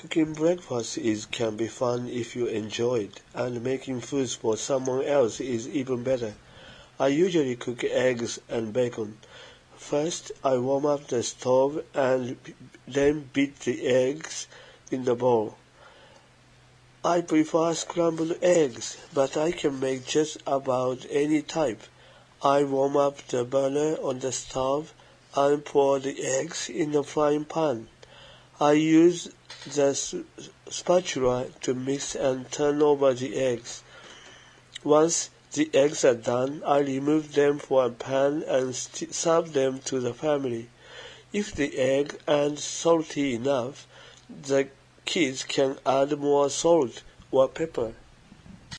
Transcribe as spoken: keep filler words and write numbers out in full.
Cooking breakfast is can be fun if you enjoy it, and making food for someone else is even better. I usually cook eggs and bacon. First, I warm up the stove and then beat the eggs in the bowl. I prefer scrambled eggs, but I can make just about any type. I warm up the burner on the stove and pour the eggs in a frying pan. I use the spatula to mix and turn over the eggs. Once the eggs are done, I remove them from a pan and serve them to the family. If the egg aren't salty enough, the kids can add more salt or pepper.